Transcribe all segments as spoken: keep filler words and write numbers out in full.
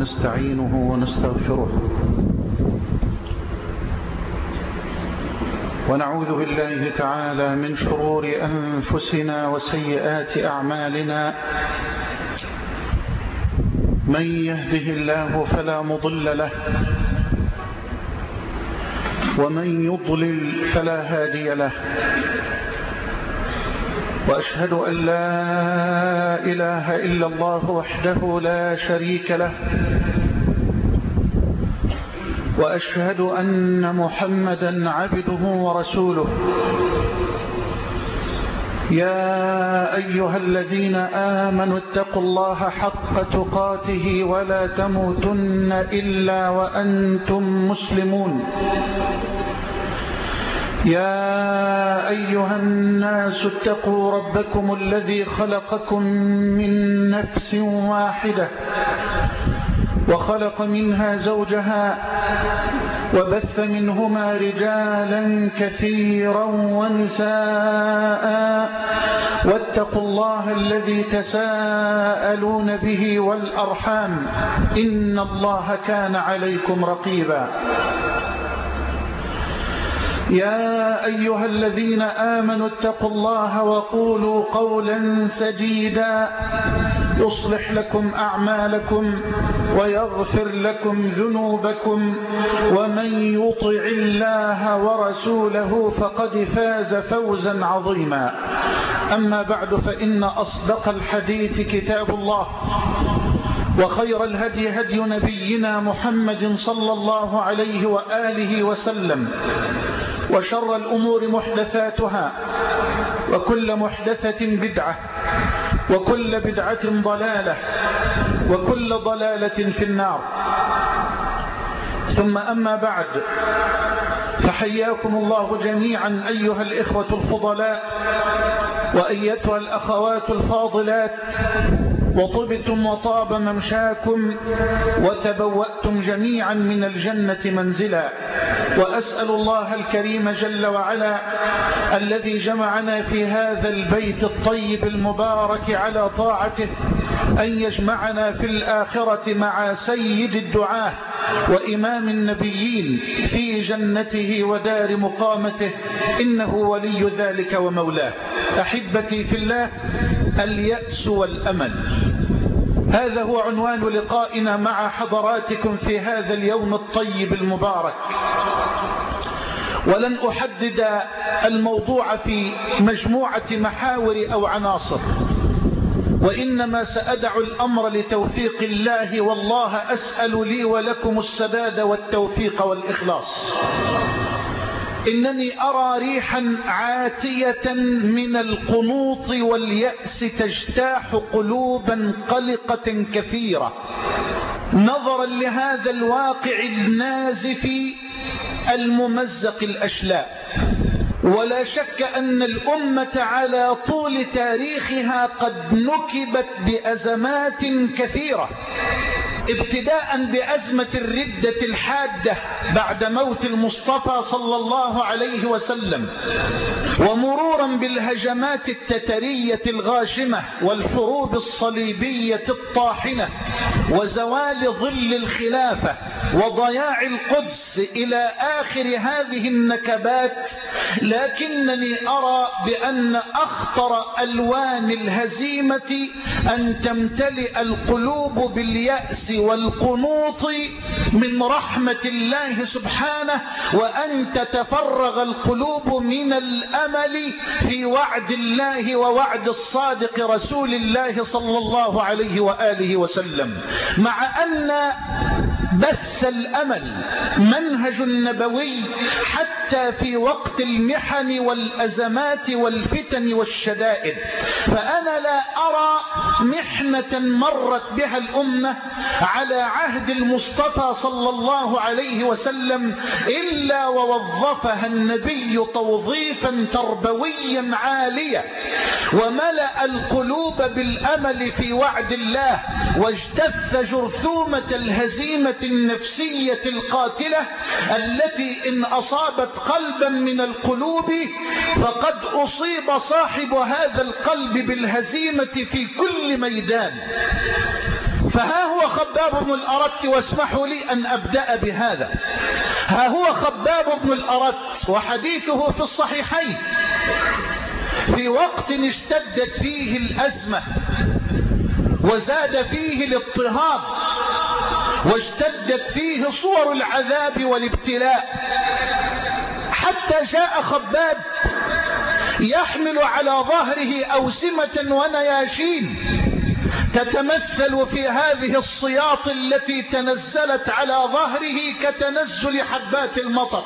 ونستعينه ونستغفره ونعوذ بالله تعالى من شرور أنفسنا وسيئات أعمالنا. من يهده الله فلا مضل له ومن يضلل فلا هادي له، وأشهد أن لا إله إلا الله وحده لا شريك له، وأشهد أن محمدا عبده ورسوله. يا أيها الذين آمنوا اتقوا الله حق تقاته ولا تموتن إلا وأنتم مسلمون. يا أيها الناس اتقوا ربكم الذي خلقكم من نفس واحدة وخلق منها زوجها وبث منهما رجالا كثيرا ونساء، واتقوا الله الذي تساءلون به والأرحام إن الله كان عليكم رقيبا. يا أيها الذين آمنوا اتقوا الله وقولوا قولا سديدا يصلح لكم أعمالكم ويغفر لكم ذنوبكم، ومن يطع الله ورسوله فقد فاز فوزا عظيما. أما بعد، فإن أصدق الحديث كتاب الله، وخير الهدي هدي نبينا محمد صلى الله عليه وآله وسلم، وشر الأمور محدثاتها، وكل محدثة بدعة، وكل بدعة ضلالة، وكل ضلالة في النار. ثم أما بعد، فحياكم الله جميعا أيها الإخوة الفضلاء وأيتها الأخوات الفاضلات، وطبتم وطاب ممشاكم وتبوأتم جميعا من الجنة منزلا. وأسأل الله الكريم جل وعلا الذي جمعنا في هذا البيت الطيب المبارك على طاعته أن يجمعنا في الآخرة مع سيد الدعاة وإمام النبيين في جنته ودار مقامته، إنه ولي ذلك ومولاه. أحبتي في الله، اليأس والأمل، هذا هو عنوان لقائنا مع حضراتكم في هذا اليوم الطيب المبارك. ولن أحدد الموضوع في مجموعة محاور أو عناصر، وإنما سأدع الأمر لتوفيق الله، والله أسأل لي ولكم السداد والتوفيق والإخلاص. إنني أرى ريحا عاتية من القنوط واليأس تجتاح قلوبا قلقة كثيرة، نظرا لهذا الواقع النازف الممزق الأشلاء. ولا شك أن الأمة على طول تاريخها قد نكبت بأزمات كثيرة، ابتداء بأزمة الردة الحادة بعد موت المصطفى صلى الله عليه وسلم، ومرورا بالهجمات التترية الغاشمة والحروب الصليبية الطاحنة وزوال ظل الخلافة وضياع القدس إلى آخر هذه النكبات. لكنني أرى بأن أخطر ألوان الهزيمة أن تمتلئ القلوب باليأس والقنوط من رحمة الله سبحانه، وأن تتفرغ القلوب من الأمل في وعد الله ووعد الصادق رسول الله صلى الله عليه وآله وسلم. مع أن بث الأمل منهج نبوي حتى في وقت المحن والأزمات والفتن والشدائد، فأنا لا أرى محنة مرت بها الأمة على عهد المصطفى صلى الله عليه وسلم إلا ووظفها النبي توظيفا تربويا عاليا، وملأ القلوب بالأمل في وعد الله، واجتث جرثومة الهزيمة النفسية القاتلة التي إن أصابت قلبا من القلوب فقد أصيب صاحب هذا القلب بالهزيمة في كل ميدان. فها هو هو خباب بن الأرت، واسمحوا لي أن أبدأ بهذا. ها هو خباب بن الأرت وحديثه في الصحيحين في وقت اشتدت فيه الأزمة وزاد فيه الاضطهاد واشتدت فيه صور العذاب والابتلاء، حتى جاء خباب يحمل على ظهره أوسمة ونياشين تتمثل في هذه الصياط التي تنزلت على ظهره كتنزل حبات المطر،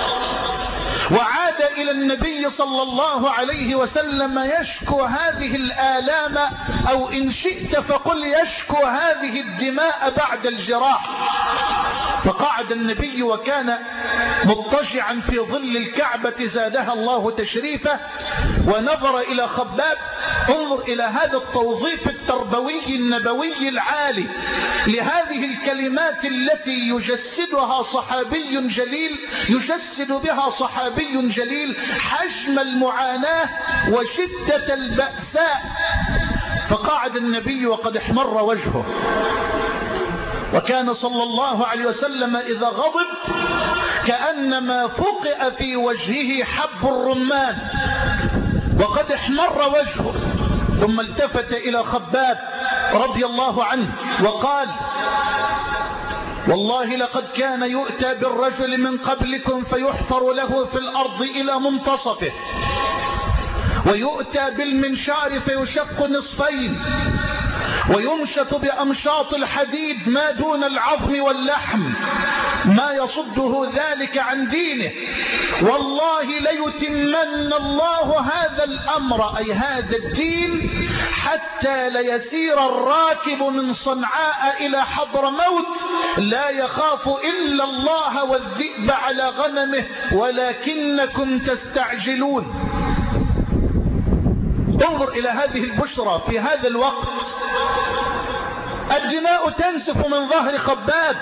وعاد إلى النبي صلى الله عليه وسلم يشكو هذه الآلام، أو إن شئت فقل يشكو هذه الدماء بعد الجراح. فقعد النبي وكان مضطجعا في ظل الكعبة زادها الله تشريفه، ونظر إلى خباب. انظر إلى هذا التوظيف التربوي النبوي العالي لهذه الكلمات التي يجسدها صحابي جليل يجسد بها صحابي جليل حجم المعاناة وشدة البأساء. فقعد النبي وقد احمر وجهه، وكان صلى الله عليه وسلم إذا غضب كأنما فقئ في وجهه حب الرمان، وقد احمر وجهه. ثم التفت إلى خباب رضي الله عنه وقال: والله لقد كان يؤتى بالرجل من قبلكم فيحفر له في الأرض إلى منتصفه، ويؤتى بالمنشار فيشق نصفين، ويمشط بأمشاط الحديد ما دون العظم واللحم، ما يصده ذلك عن دينه. والله ليتمن الله هذا الأمر، أي هذا الدين، حتى ليسير الراكب من صنعاء إلى حضر موت لا يخاف إلا الله والذئب على غنمه ولكنكم تستعجلون. انظر إلى هذه البشرى في هذا الوقت، الدماء تنسف من ظهر خباب،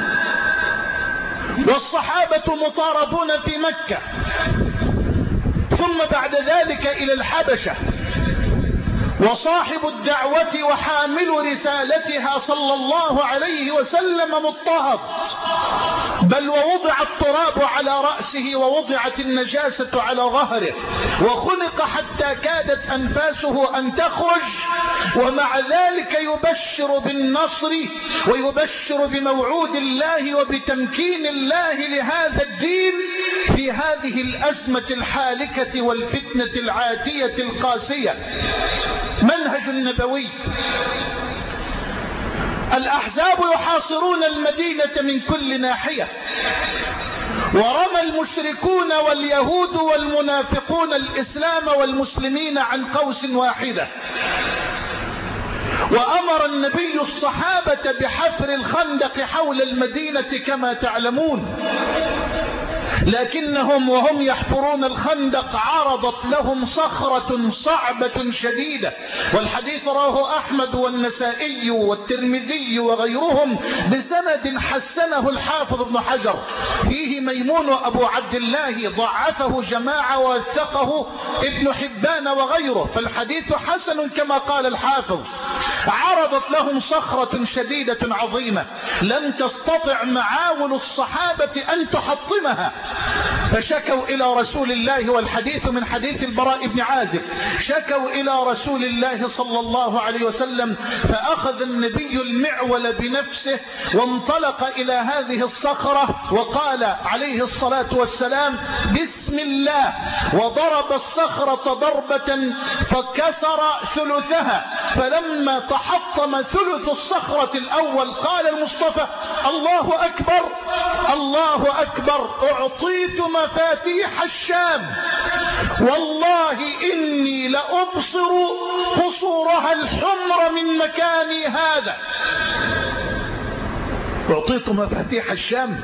والصحابة مطاردون في مكة، ثم بعد ذلك إلى الحبشة، وصاحب الدعوة وحامل رسالتها صلى الله عليه وسلم مضطهد، بل ووضع التراب على رأسه ووضعت النجاسة على ظهره، وخنق حتى كادت أنفاسه أن تخرج، ومع ذلك يبشر بالنصر ويبشر بموعود الله وبتمكين الله لهذا الدين في هذه الأزمة الحالكة والفتنة العاتية القاسية. منهج النبوي. الأحزاب يحاصرون المدينة من كل ناحية، ورمى المشركون واليهود والمنافقون الإسلام والمسلمين عن قوس واحدة، وأمر النبي الصحابة بحفر الخندق حول المدينة كما تعلمون، لكنهم وهم يحفرون الخندق عرضت لهم صخرة صعبة شديدة، والحديث رواه أحمد والنسائي والترمذي وغيرهم بسند حسنه الحافظ ابن حجر، فيه ميمون أبو عبد الله ضعفه جماعة ووثقه ابن حبان وغيره، فالحديث حسن كما قال الحافظ. عرضت لهم صخرة شديدة عظيمة لم تستطع معاول الصحابة أن تحطمها، فشكوا إلى رسول الله، والحديث من حديث البراء بن عازب، شكوا إلى رسول الله صلى الله عليه وسلم، فأخذ النبي المعول بنفسه وانطلق إلى هذه الصخرة وقال عليه الصلاة والسلام: بسم الله، وضرب الصخرة ضربة فكسر ثلثها، فلما تحطم ثلث الصخرة الأول قال المصطفى: الله أكبر الله أكبر، أعطيت مفاتيح الشام، والله إني لأبصر قصورها الحمر من مكاني هذا. أعطيت مفاتيح الشام،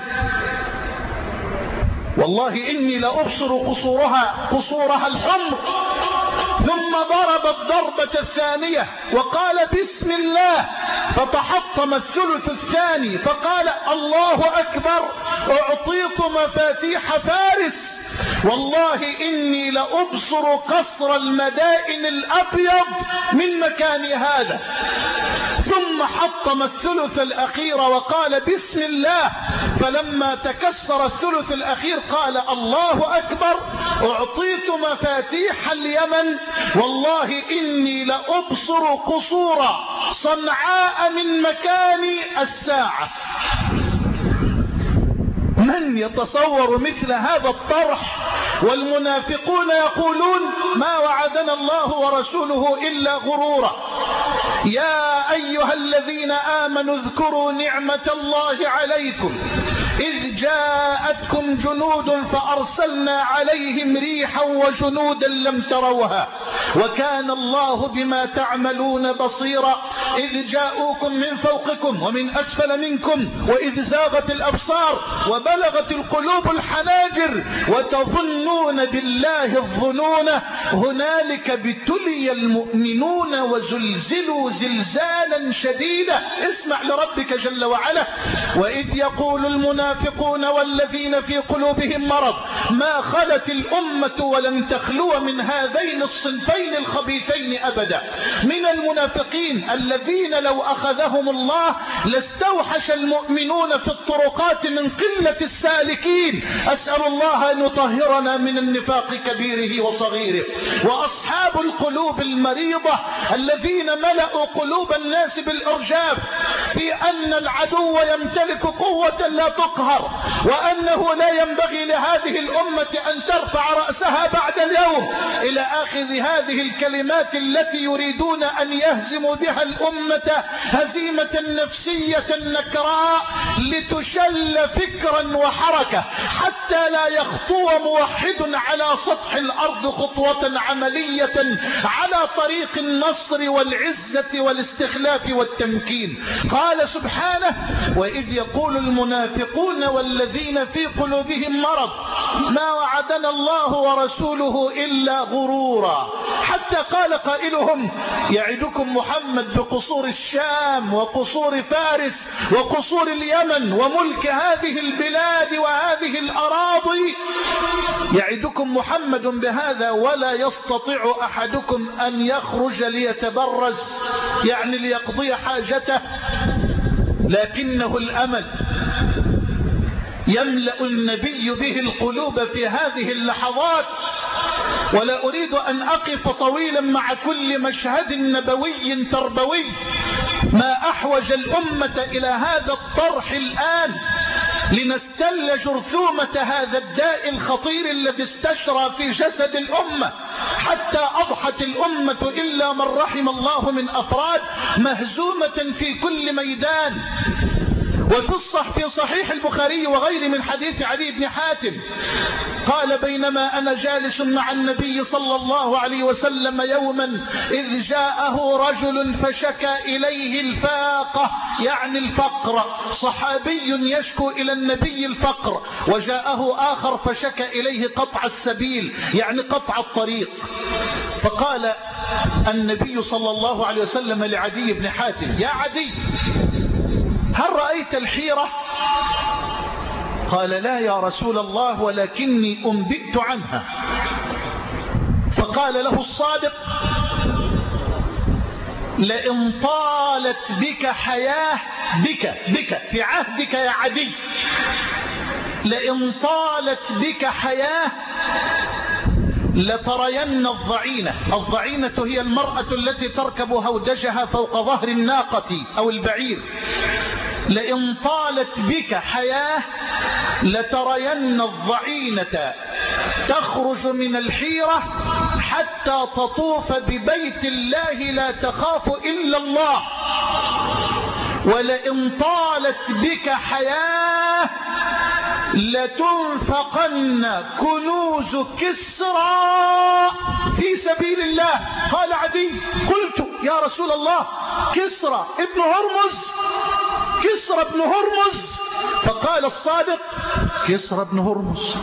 والله إني لأبصر قصورها قصورها الحمر. ثم ضرب الضربة الثانية وقال: بسم الله، فتحطم الثلث الثاني، فقال: الله أكبر، أعطيت مفاتيح فارس، والله إني لأبصر قصر المدائن الأبيض من مكان هذا. ثم فحطم الثلث الأخير وقال بسم الله، فلما تكسر الثلث الأخير قال الله أكبر، أعطيت مفاتيح اليمن والله إني لأبصر قصورا صنعاء من مكان الساعة. من يتصور مثل هذا الطرح؟ والمنافقون يقولون ما وعدنا الله ورسوله إلا غرورا. يا أيها الذين آمنوا اذكروا نعمة الله عليكم إذ جاءتكم جنود فأرسلنا عليهم ريحا وجنودا لم تروها وكان الله بما تعملون بصيرا. إذ جاءوكم من فوقكم ومن أسفل منكم وإذ زاغت الأبصار وبلغت القلوب الحناجر وتظنون بالله الظنون هنالك ابتلي المؤمنون وزلزلوا زلزالا شديدا. اسمع لربك جل وعلا. وإذ يقول المنافقون والذين في قلوبهم مرض ما خلت الأمة ولن تخلو من هذين الصنفين الخبيثين أبدا. من المنافقين الذين لو أخذهم الله لاستوحش المؤمنون في الطرقات من قلة السالكين. أسأل الله أن يطهرنا من النفاق كبيره وصغيره. وأصحاب القلوب المريضة الذين ملأوا قلوب الناس بالإرجاف في أن العدو يمتلك قوة لا تقهر وأنه لا ينبغي لهذه الأمة أن ترفع رأسها بعد اليوم إلى آخر هذه الكلمات التي يريدون أن يهزموا بها الأمة هزيمة نفسية نكراء لتشل فكرا وحركة حتى لا يخطو موحد على سطح الأرض خطوة عملية على طريق النصر والعزة والاستخلاف والتمكين. قال سبحانه وإذ يقول المنافقون والذين في قلوبهم مرض ما وعدنا الله ورسوله إلا غرورا. حتى قال قائلهم يعدكم محمد بقصور الشام وقصور فارس وقصور اليمن وملك هذه البلاد وهذه الأراضي. يعدكم محمد بهذا ولا يستطيع أحدكم أن يخرج ليتبرز يعني ليقضي حاجته، لكنه الأمل يملأ النبي به القلوب في هذه اللحظات. ولا أريد أن أقف طويلا مع كل مشهد نبوي تربوي. ما أحوج الأمة إلى هذا الطرح الآن لنستل جرثومة هذا الداء الخطير الذي استشرى في جسد الأمة حتى أضحت الأمة إلا من رحم الله من أفراد مهزومة في كل ميدان. وفي الصح في صحيح البخاري وغيره من حديث علي بن حاتم قال بينما أنا جالس مع النبي صلى الله عليه وسلم يوما إذ جاءه رجل فشكى إليه الفاقة يعني الفقر. صحابي يشكو إلى النبي الفقر وجاءه آخر فشكى إليه قطع السبيل يعني قطع الطريق. فقال النبي صلى الله عليه وسلم لعدي بن حاتم يا عدي هل رأيت الحيرة؟ قال لا يا رسول الله ولكني أنبئت عنها. فقال له الصادق لئن طالت بك حياة بك بك في عهدك يا عدي لئن طالت بك حياة لترين الضعينة. الضعينة هي المرأة التي تركب هودجها فوق ظهر الناقة أو البعير. لئن طالت بك حياة لترين الضعينة تخرج من الحيرة حتى تطوف ببيت الله لا تخاف إلا الله. ولئن طالت بك حياة لتنفقن كنوز كسرى في سبيل الله. قال عدي قلت يا رسول الله كسرى ابن هرمز كسرى ابن هرمز. فقال الصادق كسرى ابن هرمز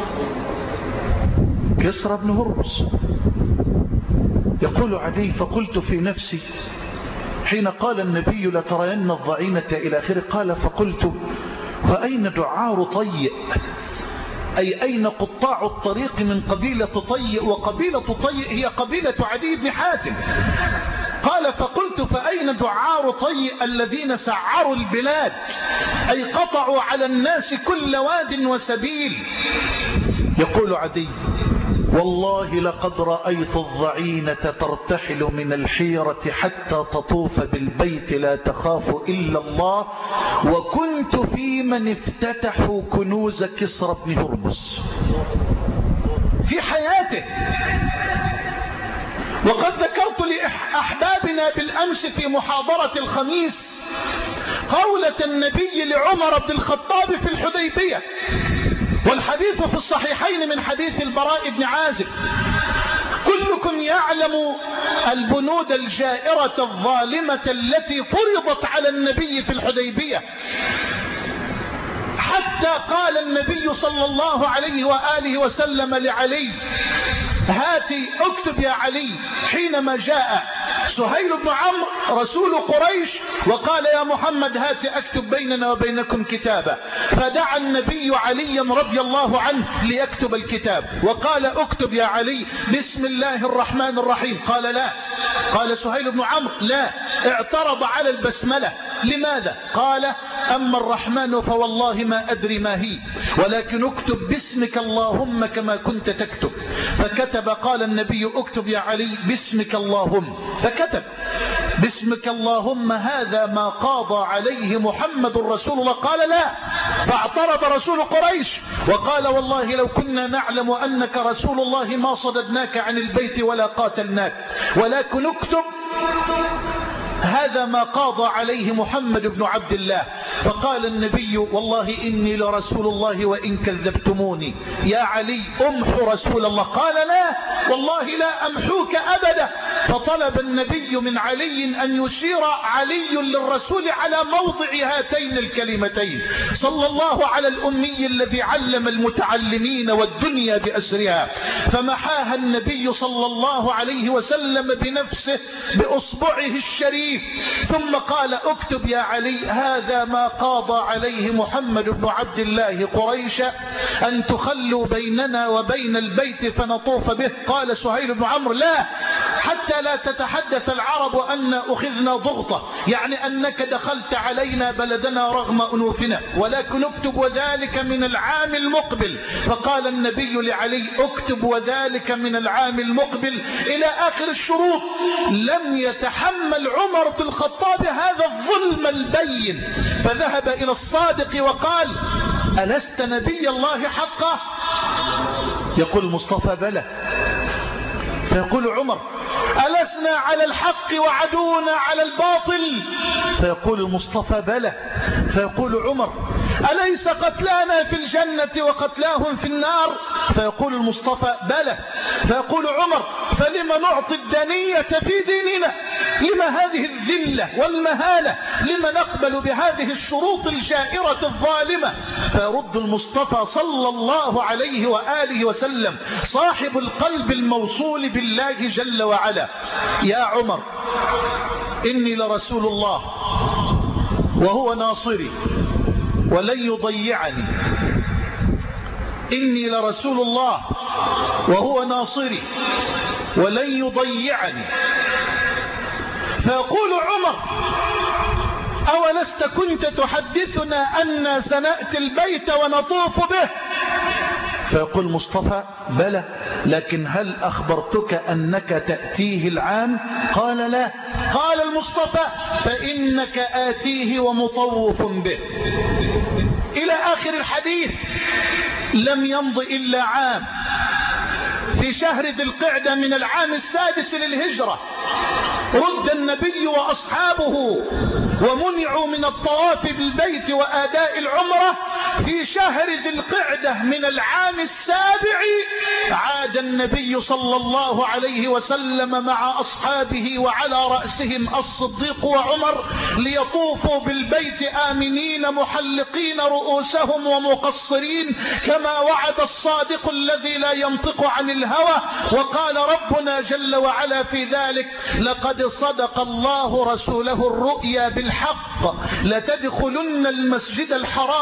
كسرى ابن هرمز. يقول عدي فقلت في نفسي حين قال النبي لترين الضعينة إلى آخره قال فقلت وأين دعار طيء أي أين قطاع الطريق من قبيلة طيء؟ وقبيلة طيء هي قبيلة عدي بن حاتم. قال فقلت فأين دعار طي الذين سعروا البلاد أي قطعوا على الناس كل واد وسبيل؟ يقول عدي والله لقد رأيت الضعينة ترتحل من الحيرة حتى تطوف بالبيت لا تخاف إلا الله، وكنت في من افتتحوا كنوز كسرى بن هرمز في حياته. وقد ذكرت لأحبابنا بالأمس في محاضرة الخميس قولة النبي لعمر بن الخطاب في الحديبية، والحديث في الصحيحين من حديث البراء بن عازب: كلكم يعلم البنود الجائرة الظالمة التي فرضت على النبي في الحديبية، حتى قال النبي صلى الله عليه وآله وسلم لعلي: هاتي اكتب يا علي، حينما جاء سهيل بن عمرو رسول قريش وقال يا محمد هات اكتب بيننا وبينكم كتابا، فدعا النبي عليا رضي الله عنه ليكتب الكتاب وقال اكتب يا علي بسم الله الرحمن الرحيم. قال لا. قال سهيل بن عمرو لا، اعترض على البسملة. لماذا؟ قال أما الرحمن فوالله ما أدري ما هي، ولكن اكتب باسمك اللهم كما كنت تكتب. فكتب. قال النبي اكتب يا علي باسمك اللهم، فكتب باسمك اللهم هذا ما قاضى عليه محمد رسول الله. قال لا. فاعترض رسول قريش وقال والله لو كنا نعلم أنك رسول الله ما صددناك عن البيت ولا قاتلناك، ولكن اكتب هذا ما قاضى عليه محمد بن عبد الله. فقال النبي والله إني لرسول الله وإن كذبتموني يا علي أمحو رسول الله. قال لا والله لا أمحوك أبدا. فطلب النبي من علي أن يشير علي للرسول على موضع هاتين الكلمتين صلى الله على الأمي الذي علم المتعلمين والدنيا بأسرها، فمحاها النبي صلى الله عليه وسلم بنفسه بأصبعه الشريف، ثم قال اكتب يا علي هذا ما قاضى عليه محمد بن عبد الله قريش أن تخلوا بيننا وبين البيت فنطوف به. قال سهيل بن عمرو لا، حتى لا تتحدث العرب أن أخذنا ضغطة، يعني أنك دخلت علينا بلدنا رغم أنوفنا، ولكن اكتب وذلك من العام المقبل. فقال النبي لعلي اكتب وذلك من العام المقبل إلى آخر الشروط. لم يتحمل عمر بن الخطاب هذا الظلم البين، فذهب إلى الصادق وقال ألست نبي الله حقا؟ يقول المصطفى بلى. فيقول عمر ألسنا على الحق وعدونا على الباطل؟ فيقول المصطفى بلى. فيقول عمر أليس قتلانا في الجنة وقتلاهم في النار؟ فيقول المصطفى بلى. فيقول عمر فلما نعطي الدنية في ديننا؟ لما هذه الذلة والمهانة؟ لما نقبل بهذه الشروط الجائرة الظالمة؟ فيرد المصطفى صلى الله عليه وآله وسلم صاحب القلب الموصول بالله جل وعلا: يا عمر إني لرسول الله وهو ناصري ولن يضيعني. إني لرسول الله وهو ناصري ولن يضيعني. فيقول عمر أولست كنت تحدثنا أن سنأتي البيت ونطوف به؟ فيقول مصطفى بلى، لكن هل أخبرتك أنك تأتيه العام؟ قال لا. قال المصطفى فإنك آتيه ومطوف به. إلى آخر الحديث. لم يمض إلا عام، في شهر ذي القعدة من العام السادس للهجرة رد النبي وأصحابه ومنعوا من الطواف بالبيت وآداء العمرة. في شهر ذي القعدة من العام السابع عاد النبي صلى الله عليه وسلم مع أصحابه وعلى رأسهم الصديق وعمر ليطوفوا بالبيت آمنين محلقين رؤوسهم ومقصرين كما وعد الصادق الذي لا ينطق عن الهوى. وقال ربنا جل وعلا في ذلك: لقد صدق الله رسوله الرؤيا بالحق لتدخلن المسجد الحرام إن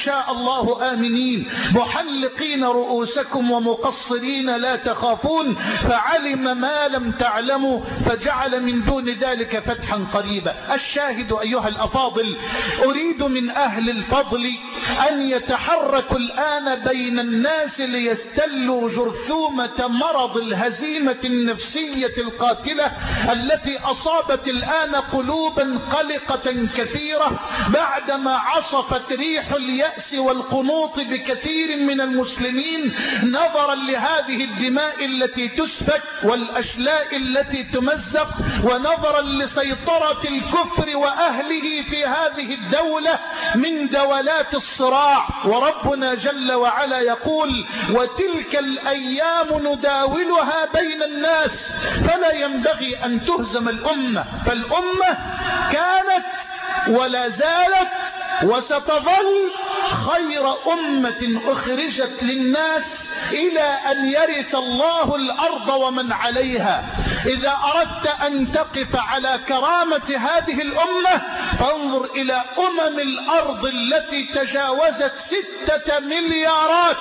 شاء الله آمنين محلقين رؤوسكم ومقصرين لا تخافون فعلم ما لم تعلموا فجعل من دون ذلك فتحا قريبا. الشاهد أيها الأفاضل، أريد من أهل الفضل أن يتحركوا الآن بين الناس ليستلوا جرثومة مرض الهزيمة النفسية القاتلة التي أصابت الآن قلوبا قلقة كثيرة بعدما عصفت ريح اليأس والقنوط بكثير من المسلمين نظرا لهذه الدماء التي تسفك والأشلاء التي تمزق، ونظرا لسيطرة الكفر وأهله في هذه الدولة من دولات الصراع. وربنا جل وعلا يقول: وتلك الأيام نداولها بين الناس. فلا ينبغي أن تهزم الأمة، فالأمة كانت ولا زالت وستظل خير أمة أخرجت للناس إلى أن يرث الله الأرض ومن عليها. إذا أردت أن تقف على كرامة هذه الأمة فانظر إلى أمم الأرض التي تجاوزت ستة مليارات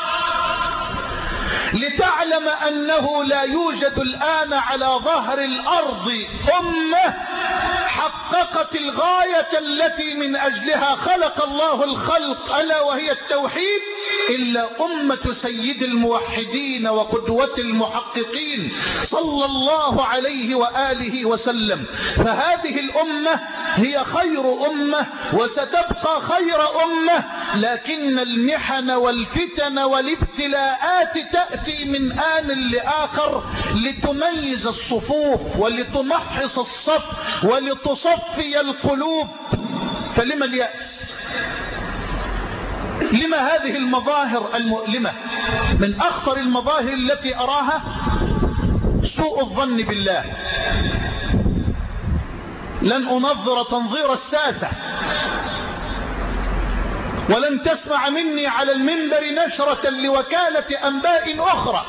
لتعلم أنه لا يوجد الآن على ظهر الأرض أمة حققت الغاية التي من أجلها خلق الله الخلق ألا وهي التوحيد إلا أمة سيد الموحدين وقدوة المحققين صلى الله عليه وآله وسلم. فهذه الأمة هي خير أمة وستبقى خير أمة، لكن المحن والفتن والابتلاءات تأتي من آن لآخر لتميز الصفوف ولتمحص الصف ولتصفي القلوب. فلما اليأس؟ لما هذه المظاهر المؤلمة؟ من أخطر المظاهر التي أراها سوء الظن بالله. لن أنظر تنظير الساسة، ولن تسمع مني على المنبر نشرة لوكالة أنباء أخرى،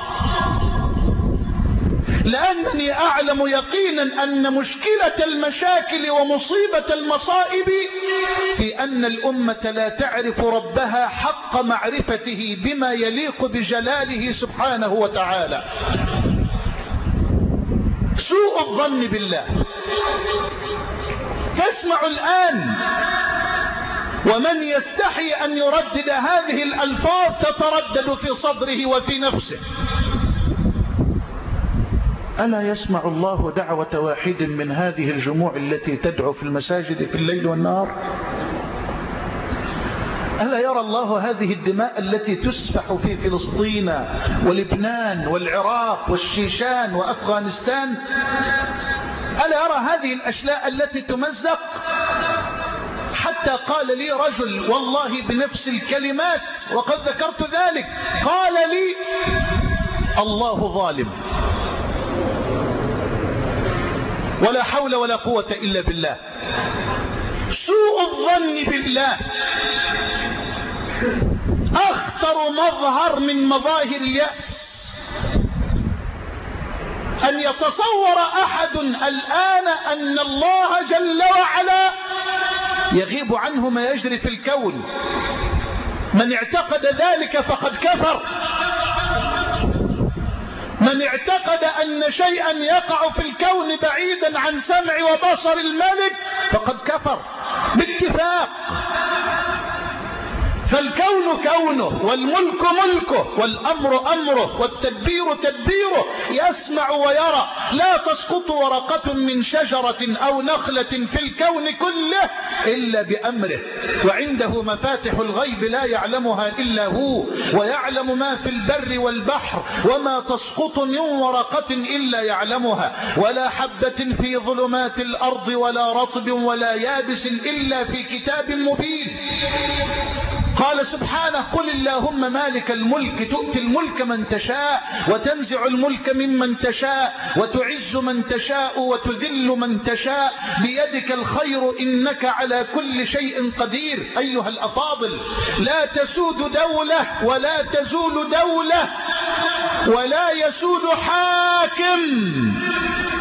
لأنني أعلم يقينا أن مشكلة المشاكل ومصيبة المصائب في أن الأمة لا تعرف ربها حق معرفته بما يليق بجلاله سبحانه وتعالى. سوء الظن بالله. تسمع الآن ومن يستحي أن يردد هذه الألفاظ تتردد في صدره وفي نفسه. ألا يسمع الله دعوة واحد من هذه الجموع التي تدعو في المساجد في الليل والنهار؟ ألا يرى الله هذه الدماء التي تسفح في فلسطين ولبنان والعراق والشيشان وأفغانستان؟ ألا يرى هذه الأشلاء التي تمزق؟ حتى قال لي رجل والله بنفس الكلمات وقد ذكرت ذلك، قال لي: الله ظالم، ولا حول ولا قوة إلا بالله. سوء الظن بالله أخطر مظهر من مظاهر اليأس. أن يتصور أحد الآن أن الله جل وعلا يغيب عنه ما يجري في الكون. من اعتقد ذلك فقد كفر. من اعتقد أن شيئا يقع في الكون بعيدا عن سمع وبصر الملك فقد كفر باتفاق. فالكون كونه والملك ملكه والأمر أمره والتدبير تدبيره، يسمع ويرى. لا تسقط ورقة من شجرة أو نخلة في الكون كله إلا بأمره، وعنده مفاتح الغيب لا يعلمها إلا هو، ويعلم ما في البر والبحر، وما تسقط من ورقة إلا يعلمها، ولا حبة في ظلمات الأرض ولا رطب ولا يابس إلا في كتاب مبين. قال سبحانه: قل اللهم مالك الملك تؤتي الملك من تشاء وتنزع الملك ممن تشاء وتعز من تشاء وتذل من تشاء بيدك الخير إنك على كل شيء قدير. أيها الأفاضل، لا تسود دولة ولا تزول دولة ولا يسود حاكم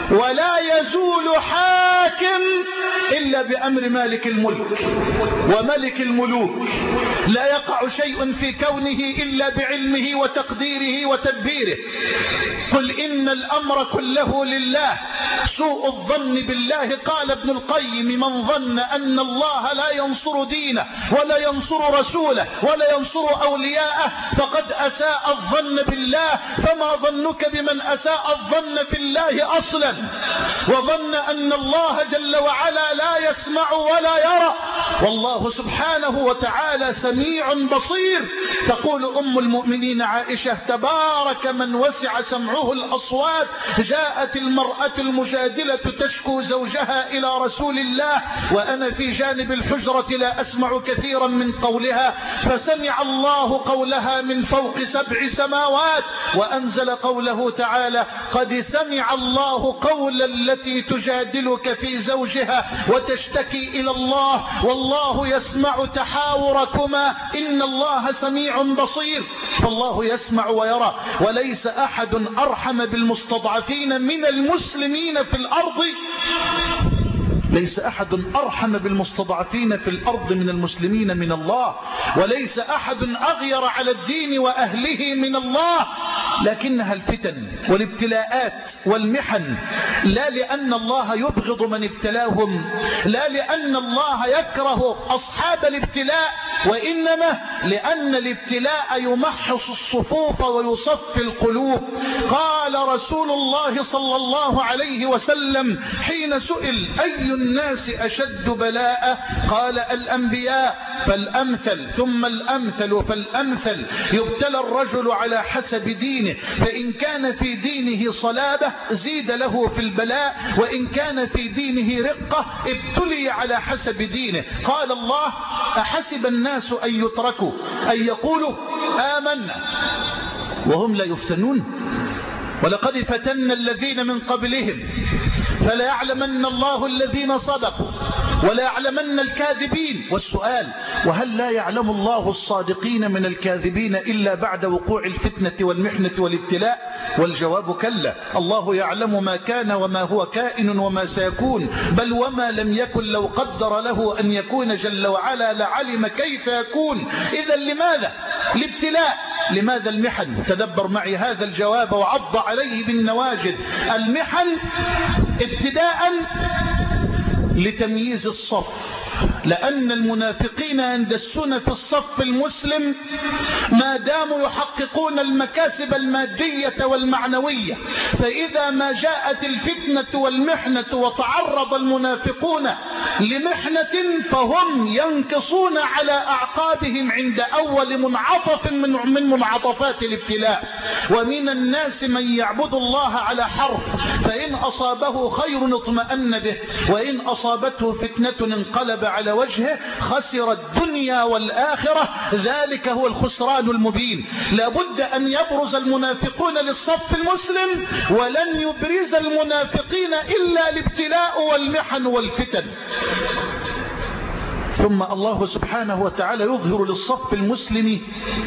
ولا يزول حاكم إلا بأمر مالك الملك وملك الملوك. لا يقع شيء في كونه إلا بعلمه وتقديره وتدبيره. قل إن الأمر كله لله. سوء الظن بالله، قال ابن القيم: من ظن أن الله لا ينصر دينه ولا ينصر رسوله ولا ينصر أولياءه فقد أساء الظن بالله. فما ظنك بمن أساء الظن في الله أصلا وظن أن الله جل وعلا لا يسمع ولا يرى، والله سبحانه وتعالى سميع بصير. تقول أم المؤمنين عائشة: تبارك من وسع سمعه الأصوات. جاءت المرأة المجادلة تشكو زوجها إلى رسول الله وأنا في جانب الحجرة لا أسمع كثيرا من قولها، فسمع الله قولها من فوق سبع سماوات وأنزل قوله تعالى: قد سمع الله قول التي تجادلك في زوجها وتشتكي إلى الله والله يسمع تحاوركما إن الله سميع بصير. فالله يسمع ويرى. وليس أحد أرحم بالمستضعفين من المسلمين في الأرض ليس أحد أرحم بالمستضعفين في الأرض من المسلمين من الله، وليس أحد أغير على الدين وأهله من الله. لكنها الفتن والابتلاءات والمحن، لا لأن الله يبغض من ابتلاهم، لا لأن الله يكره أصحاب الابتلاء، وإنما لأن الابتلاء يمحص الصفوف ويصفي القلوب. قال رسول الله صلى الله عليه وسلم حين سئل: أي الناس أشد بلاء؟ قال: الأنبياء، فالأمثل ثم الأمثل فالأمثل. يبتلى الرجل على حسب دينه، فإن كان في دينه صلابة زيد له في البلاء، وإن كان في دينه رقة ابتلي على حسب دينه. قال الله: أحسب الناس أن يتركوا أن يقولوا آمنا وهم لا يفتنون؟ ولقد فتنا الذين من قبلهم فلا يعلمن الله الذين صدقوا ولا يعلمن الكاذبين. والسؤال: وهل لا يعلم الله الصادقين من الكاذبين إلا بعد وقوع الفتنة والمحنة والابتلاء؟ والجواب: كلا، الله يعلم ما كان وما هو كائن وما سيكون، بل وما لم يكن لو قدر له أن يكون جل وعلا لعلم كيف يكون. إذا لماذا الابتلاء؟ لماذا المحن؟ تدبر معي هذا الجواب وعض عليه بالنواجذ. المحن ابتداء لتمييز الصف، لأن المنافقين يندسون في الصف المسلم ما داموا يحققون المكاسب المادية والمعنوية، فإذا ما جاءت الفتنة والمحنة وتعرض المنافقون لمحنة فهم ينكصون على أعقابهم عند أول منعطف من منعطفات الابتلاء. ومن الناس من يعبد الله على حرف، فإن أصابه خير اطمأن به، وإن أصابته فتنة انقلب على وجهه، خسر الدنيا والآخرة. ذلك هو الخسران المبين. لابد أن يبرز المنافقون للصف المسلم، ولن يبرز المنافقين إلا الابتلاء والمحن والفتن. ثم الله سبحانه وتعالى يظهر للصف المسلم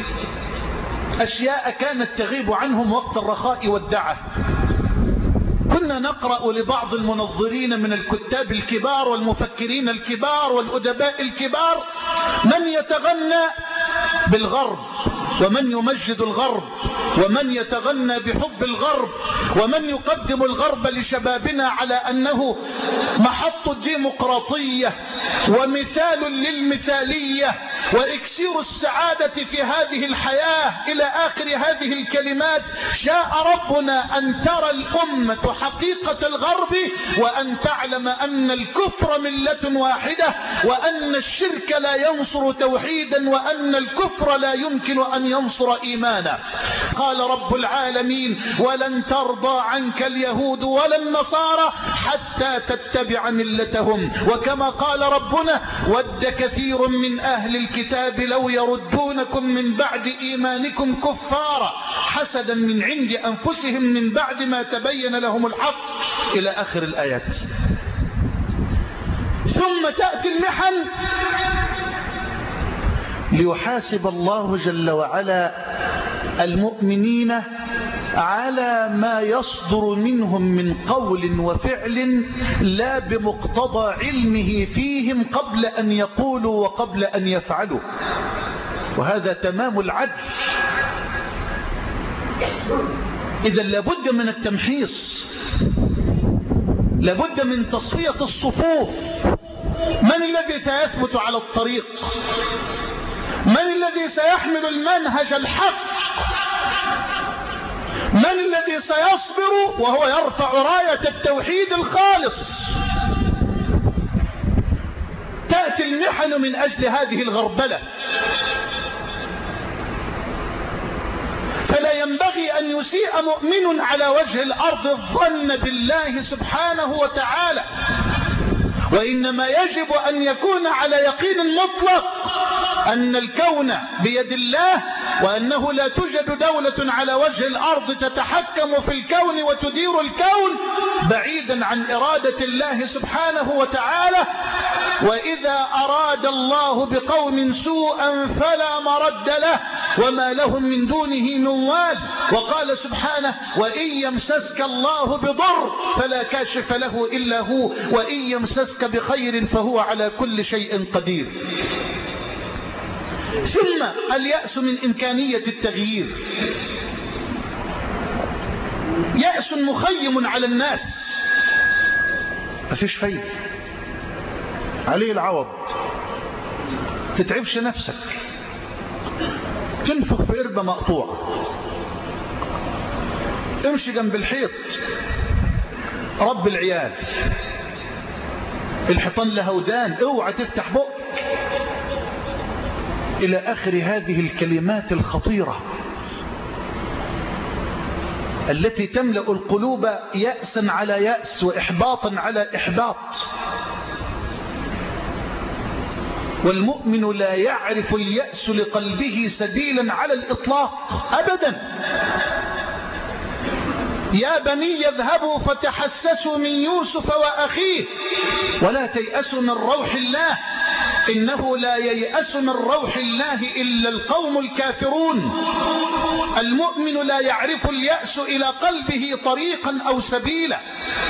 أشياء كانت تغيب عنهم وقت الرخاء والدعة. كنا نقرأ لبعض المنظرين من الكتاب الكبار والمفكرين الكبار والأدباء الكبار من يتغنى بالغرب، ومن يمجد الغرب، ومن يتغنى بحب الغرب، ومن يقدم الغرب لشبابنا على أنه محط الديمقراطية ومثال للمثالية وإكسير السعادة في هذه الحياة إلى آخر هذه الكلمات. شاء ربنا أن ترى الأمة حقيقة الغرب، وأن تعلم أن الكفر ملة واحدة، وأن الشرك لا ينصر توحيدا، وأن الكفر لا يمكن أن ينصر إيمانا. قال رب العالمين: ولن ترضى عنك اليهود ولا النصارى حتى تتبع ملتهم. وكما قال ربنا: ود كثير من أهل الكتاب لو يردونكم من بعد إيمانكم كفارا حسدا من عند أنفسهم من بعد ما تبين لهم الحق، إلى آخر الآيات. ثم تأتي المحن ليحاسب الله جل وعلا المؤمنين على ما يصدر منهم من قول وفعل لا بمقتضى علمه فيهم قبل أن يقولوا وقبل أن يفعلوا، وهذا تمام العدل. إذا لابد من التمحيص، لابد من تصفية الصفوف. من الذي سيثبت على الطريق؟ من الذي سيحمل المنهج الحق؟ من الذي سيصبر وهو يرفع راية التوحيد الخالص؟ تأتي المحن من أجل هذه الغربلة، فلا ينبغي أن يسيء مؤمن على وجه الأرض الظن بالله سبحانه وتعالى، وإنما يجب أن يكون على يقين مطلق أن الكون بيد الله، وأنه لا توجد دولة على وجه الأرض تتحكم في الكون وتدير الكون بعيدا عن إرادة الله سبحانه وتعالى. وإذا أراد الله بقوم سوءا فلا مرد له وما لهم من دونه من وال. وقال سبحانه: وإن يمسسك الله بضر فلا كاشف له إلا هو، وإن يمسسك بخير فهو على كل شيء قدير. ثم اليأس من إمكانية التغيير، يأس مخيم على الناس، مفيش فايدة، عليه العوض، تتعبش نفسك، تنفخ في قربة مقطوعة، امشي جنب الحيط، رب العيال، الحيطان لها ودان، اوعى تفتح بق، إلى آخر هذه الكلمات الخطيرة التي تملأ القلوب يأسا على يأس وإحباطا على إحباط. والمؤمن لا يعرف اليأس لقلبه سبيلا على الإطلاق أبدا. يا بني اذهبوا فتحسسوا من يوسف وأخيه ولا تيأسوا من روح الله إنه لا ييأس من روح الله إلا القوم الكافرون. المؤمن لا يعرف اليأس إلى قلبه طريقا أو سبيلا،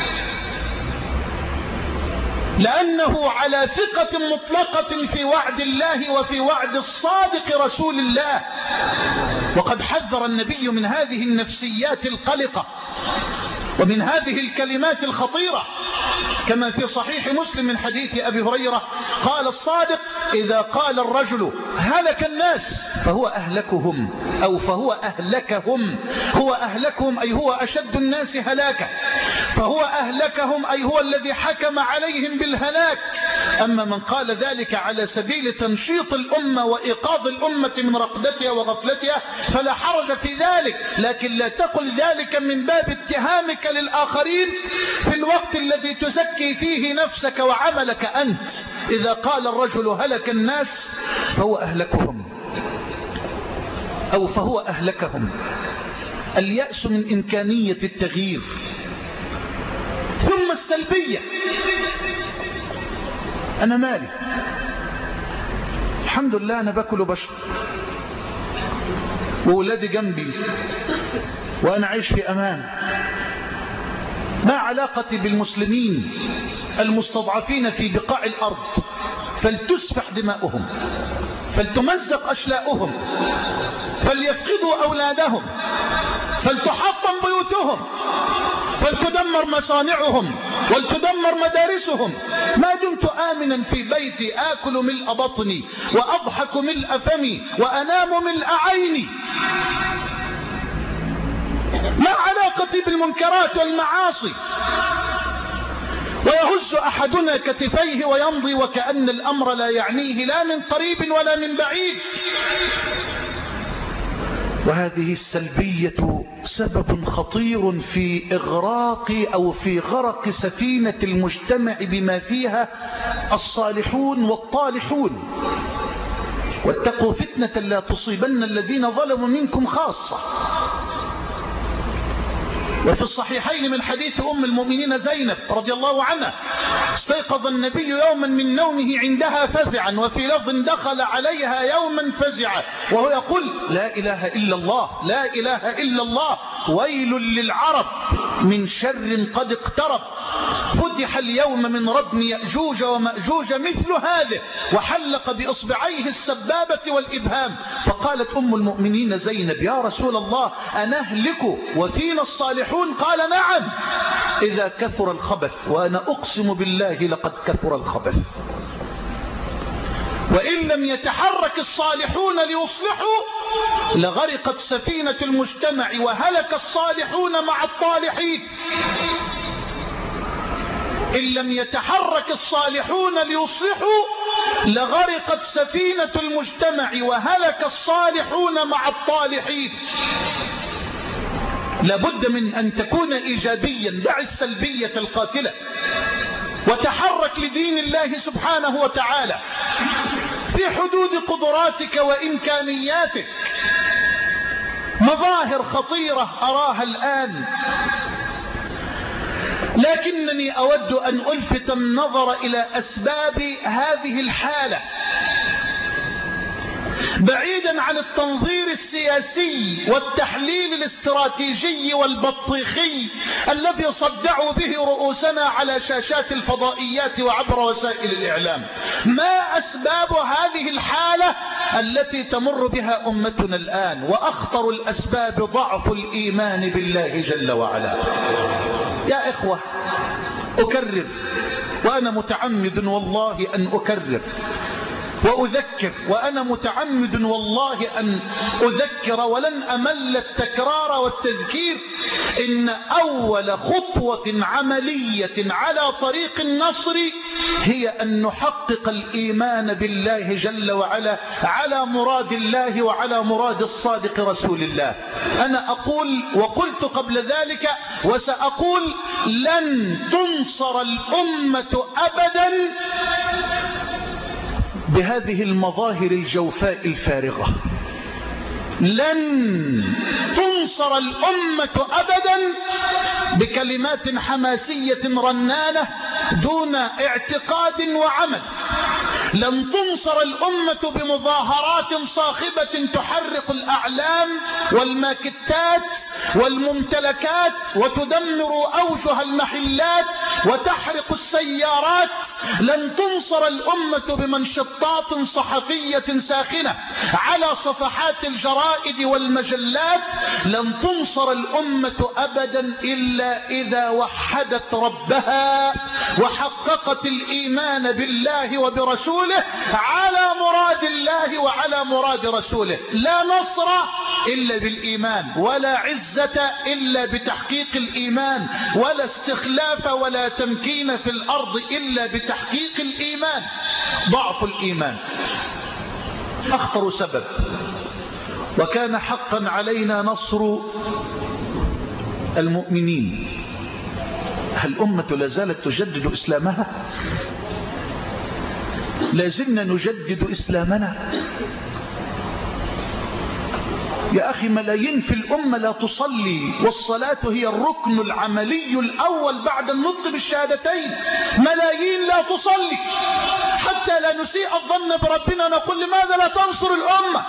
لأنه على ثقة مطلقة في وعد الله وفي وعد الصادق رسول الله. وقد حذر النبي من هذه النفسيات القلقة ومن هذه الكلمات الخطيرة، كما في صحيح مسلم من حديث أبي هريرة قال الصادق: إذا قال الرجل هلك الناس فهو أهلكهم، أو فهو أهلكهم. هو أهلكهم أي هو أشد الناس هلاكا، فهو أهلكهم أي هو الذي حكم عليهم بالهلاك. أما من قال ذلك على سبيل تنشيط الأمة وإيقاظ الأمة من رقدتها وغفلتها فلا حرج في ذلك، لكن لا تقل ذلك من باب اتهامك للآخرين في الوقت الذي تزكي فيه نفسك وعملك أنت. إذا قال الرجل هلك الناس فهو أهلكهم، أو فهو أهلكهم. اليأس من إمكانية التغيير. ثم السلبية، أنا مالي، الحمد لله أنا باكل وبشرب وولادي جنبي وأنا عايش في أمان، ما علاقتي بالمسلمين المستضعفين في بقاع الأرض؟ فلتسفح دماؤهم، فلتمزق أشلاؤهم، فليفقدوا أولادهم، فلتحطم بيوتهم، فلتدمر مصانعهم، ولتدمر مدارسهم. ما دمت آمنا في بيتي آكل ملء بطني وأضحك ملء فمي وأنام ملء عيني، ما علاقتي بالمنكرات والمعاصي؟ ويهز أحدنا كتفيه ويمضي وكأن الأمر لا يعنيه لا من قريب ولا من بعيد. وهذه السلبية سبب خطير في إغراق أو في غرق سفينة المجتمع بما فيها الصالحون والطالحون. واتقوا فتنة لا تصيبن الذين ظلموا منكم خاصة. وفي الصحيحين من حديث أم المؤمنين زينب رضي الله عنها: استيقظ النبي يوما من نومه عندها فزعا، وفي لفظ دخل عليها يوما فزعا وهو يقول: لا إله إلا الله، لا إله إلا الله، ويل للعرب من شر قد اقترب، فتح اليوم من ردم يأجوج ومأجوج مثل هذا، وحلق بإصبعيه السبابة والإبهام. فقالت أم المؤمنين زينب: يا رسول الله، أنهلك وفينا الصالحون؟ قال: نعم، إذا كثر الخبث، وأنا أقسم بالله لقد كثر الخبث. وإن لم يتحرك الصالحون ليصلحوا لغرقت سفينة المجتمع وهلك الصالحون مع الطالحين. إن لم يتحرك الصالحون ليصلحوا لغرقت سفينة المجتمع وهلك الصالحون مع الطالحين. لابد من أن تكون إيجابيا، دع السلبية القاتلة، وتحرك لدين الله سبحانه وتعالى في حدود قدراتك وإمكانياتك. مظاهر خطيرة أراها الآن، لكنني أود أن ألفت النظر إلى أسباب هذه الحالة، بعيدا عن التنظير السياسي والتحليل الاستراتيجي والبطيخي الذي صدعوا به رؤوسنا على شاشات الفضائيات وعبر وسائل الإعلام. ما أسباب هذه الحالة التي تمر بها أمتنا الآن؟ وأخطر الأسباب ضعف الإيمان بالله جل وعلا. يا إخوة، أكرر، وأنا متعمد والله أن أكرر وأذكر، وأنا متعمد والله أن أذكر ولن أمل التكرار والتذكير: إن أول خطوة عملية على طريق النصر هي أن نحقق الإيمان بالله جل وعلا على مراد الله وعلى مراد الصادق رسول الله. أنا أقول وقلت قبل ذلك وسأقول: لن تنصر الأمة أبدا بهذه المظاهر الجوفاء الفارغة. لن تنصر الأمة أبدا بكلمات حماسية رنانة دون اعتقاد وعمل. لن تنصر الأمة بمظاهرات صاخبة تحرق الأعلام والماكتات والممتلكات وتدمر أوجه المحلات وتحرق السيارات. لن تنصر الأمة بمنشطات صحفية ساخنة على صفحات الجرائد والمجلات. لن تنصر الأمة أبدا إلا إذا وحدت ربها وحققت الإيمان بالله وبرسوله على مراد الله وعلى مراد رسوله. لا نصر إلا بالإيمان، ولا عزة إلا بتحقيق الإيمان، ولا استخلاف ولا تمكين في الأرض إلا بتحقيق الإيمان. ضعف الإيمان أخطر سبب، وكان حقا علينا نصر المؤمنين. هل الأمة لازالت تجدد إسلامها؟ لازلنا نجدد إسلامنا؟ يا أخي، ملايين في الأمة لا تصلي، والصلاة هي الركن العملي الأول بعد النطق بالشهادتين. ملايين لا تصلي. حتى لا نسيء الظن بربنا نقول: لماذا لا تنصر الأمة؟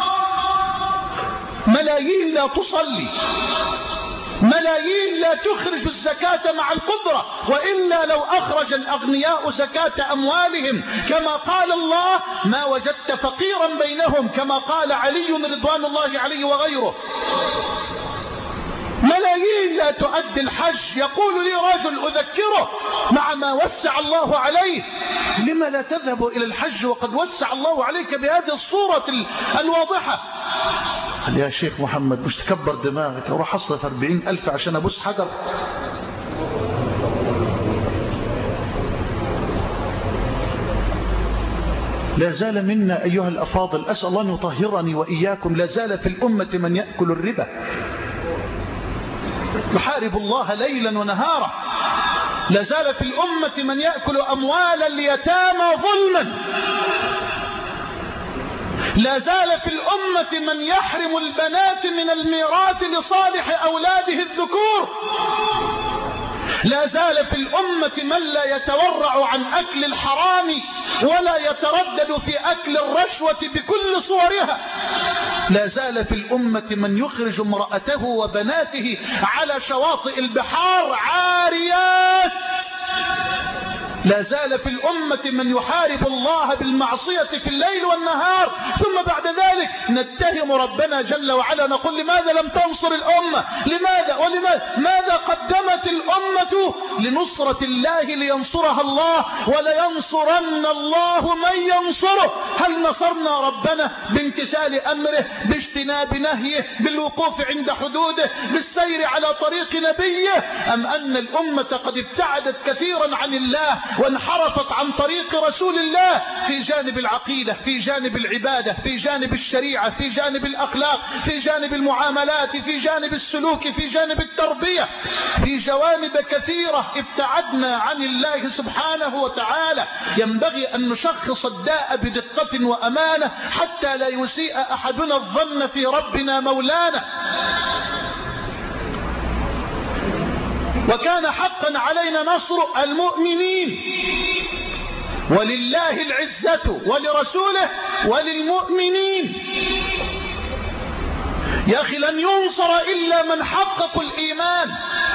ملايين لا تصلي، ملايين لا تخرج الزكاة مع القدرة، وإلا لو أخرج الأغنياء زكاة أموالهم كما قال الله ما وجدت فقيرا بينهم، كما قال علي رضوان الله عليه وغيره. ملايين لا تؤدي الحج. يقول لي رجل أذكره مع ما وسع الله عليه: لما لا تذهب إلى الحج وقد وسع الله عليك بهذه الصورة الواضحة؟ قال: يا شيخ محمد، مش تكبر دماغك، أروح أصرف أربعين ألف عشان أبوس حجر؟ لا زال منا أيها الأفاضل، أسأل الله أن يطهرني وإياكم، لا زال في الأمة من يأكل الربا، يحارب الله ليلا ونهارا. لا زال في الأمة من يأكل أموال اليتامى ظلما. لا زال في الأمة من يحرم البنات من الميراث لصالح أولاده الذكور. لا زال في الأمة من لا يتورع عن أكل الحرام ولا يتردد في أكل الرشوة بكل صورها. لا زال في الأمة من يخرج امرأته وبناته على شواطئ البحار عاريات. لا زال في الأمة من يحارب الله بالمعصية في الليل والنهار، ثم بعد ذلك نتهم ربنا جل وعلا، نقول لماذا لم تنصر الأمة؟ لماذا ولماذا؟ ماذا قدمت الأمة لنصرة الله لينصرها الله؟ ولينصرن الله من ينصره. هل نصرنا ربنا بامتثال أمره، باجتناب نهيه، بالوقوف عند حدوده، بالسير على طريق نبيه، أم أن الأمة قد ابتعدت كثيرا عن الله وانحرفت عن طريق رسول الله في جانب العقيدة، في جانب العبادة، في جانب الشريعة، في جانب الأخلاق، في جانب المعاملات، في جانب السلوك، في جانب التربية، في جوانب كثيرة ابتعدنا عن الله سبحانه وتعالى. ينبغي أن نشخص الداء بدقة وأمانة حتى لا يسيء أحدنا الظن في ربنا مولانا. وكان حقا علينا نصر المؤمنين، ولله العزة ولرسوله وللمؤمنين. يا أخي لن ينصر إلا من حقق الإيمان،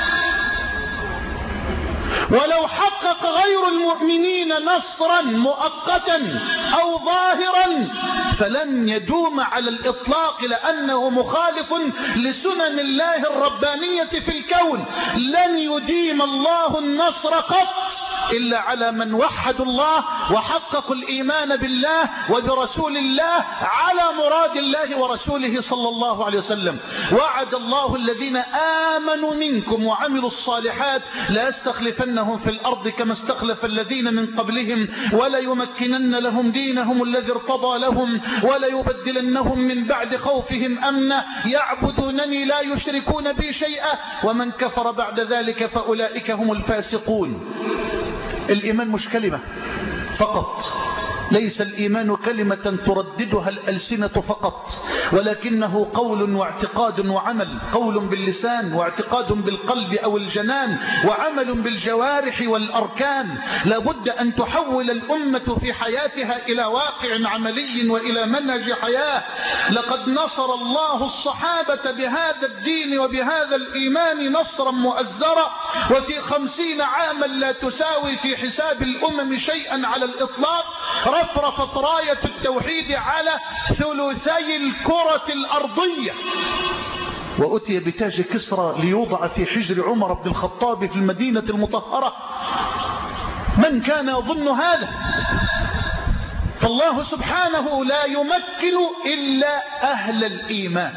ولو حقق غير المؤمنين نصرا مؤقتا أو ظاهرا فلن يدوم على الإطلاق، لأنه مخالف لسنن الله الربانية في الكون. لن يديم الله النصر قط إلا على من وحدوا الله وحققوا الإيمان بالله وبرسول الله على مراد الله ورسوله صلى الله عليه وسلم. وعد الله الذين آمنوا منكم وعملوا الصالحات لا يستخلفنهم في الأرض كما استخلف الذين من قبلهم ولا يمكنن لهم دينهم الذي ارتضى لهم ولا يبدلنهم من بعد خوفهم أمنا يعبدونني لا يشركون بي شيئا ومن كفر بعد ذلك فأولئك هم الفاسقون. الإيمان مش كلمة فقط، ليس الإيمان كلمة ترددها الألسنة فقط، ولكنه قول واعتقاد وعمل. قول باللسان واعتقاد بالقلب أو الجنان وعمل بالجوارح والأركان. لابد أن تحول الأمة في حياتها إلى واقع عملي وإلى منهج حياة. لقد نصر الله الصحابة بهذا الدين وبهذا الإيمان نصرا مؤزرا، وفي خمسين عاما لا تساوي في حساب الأمم شيئا على الإطلاق رفرفت راية التوحيد على ثلثي الكرة الأرضية. وأتي بتاج كسرى ليوضع في حجر عمر بن الخطاب في المدينة المطهرة. من كان يظن هذا؟ فالله سبحانه لا يمكن إلا أهل الإيمان.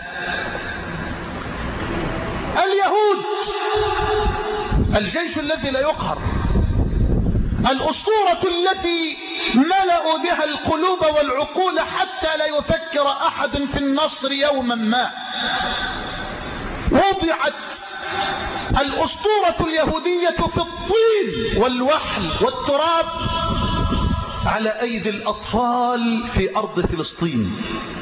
اليهود الجيش الذي لا يقهر، الأسطورة التي ملأوا بها القلوب والعقول حتى لا يفكر أحد في النصر يوما ما. وضعت الأسطورة اليهودية في الطين والوحل والتراب على أيدي الأطفال في أرض فلسطين،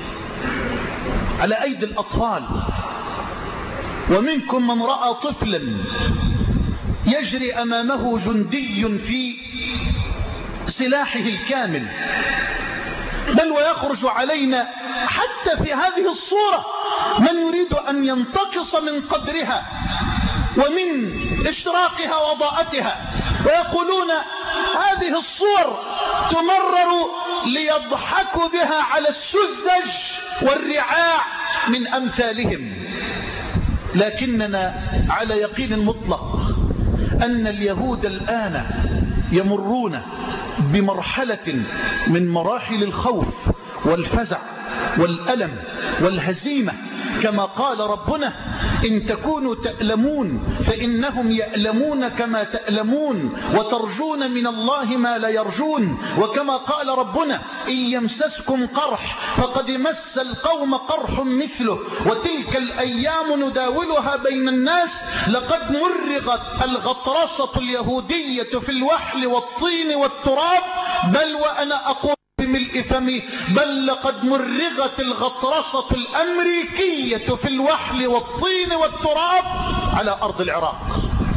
على أيدي الأطفال. ومنكم من رأى طفلا يجري أمامه جندي في سلاحه الكامل، بل ويخرج علينا حتى في هذه الصورة من يريد أن ينتقص من قدرها ومن إشراقها وضاءتها، ويقولون هذه الصور تمرر ليضحكوا بها على السذج والرعاع من أمثالهم. لكننا على يقين مطلق أن اليهود الآن يمرون بمرحلة من مراحل الخوف والفزع والألم والهزيمة، كما قال ربنا إن تكونوا تألمون فإنهم يألمون كما تألمون وترجون من الله ما لا يرجون. وكما قال ربنا إن يمسسكم قرح فقد مس القوم قرح مثله وتلك الأيام نداولها بين الناس. لقد مرغت الغطرسة اليهودية في الوحل والطين والتراب، بل وأنا أقول بملء ملء فمي، بل لقد مرغت الغطرسة الأمريكية في الوحل والطين والتراب على أرض العراق،